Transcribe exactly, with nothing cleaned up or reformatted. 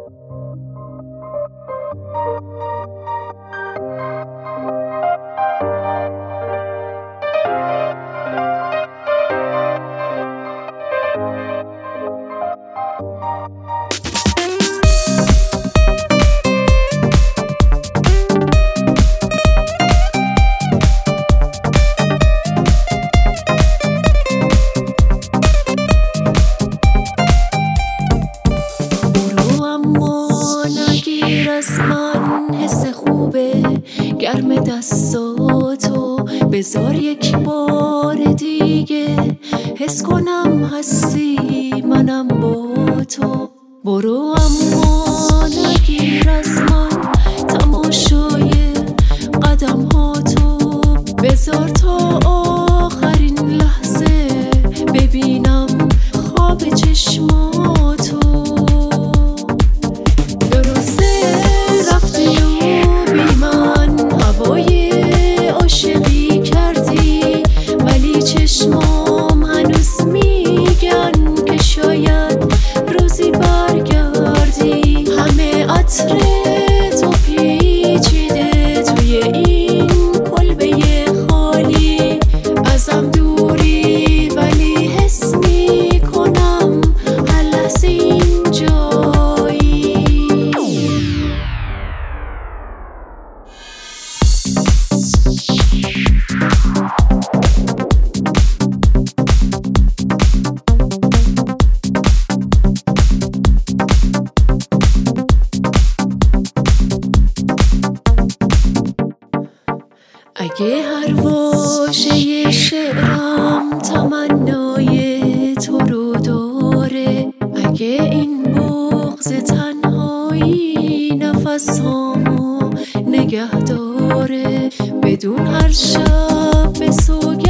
از من حس خوبه گرم دستاتو بذار یک بار دیگه حس کنم هستی منم با تو. برو اما نگیر از من تماشای قدم ها تو بذار تا آخرین لحظه ببینم خواب چشماتو. چشمام هنوز میگن که شاید روزی برگردی. همه عطر تو پیچیده توی این کلبه خالی ازم دوری ولی حس میکنم هر لحظه اینجایی. اگه هر واژه شعرم تمنای تو رو داره، اگه این بغض تنهایی نفسامو نگه داره، بدون هر شب به سوگ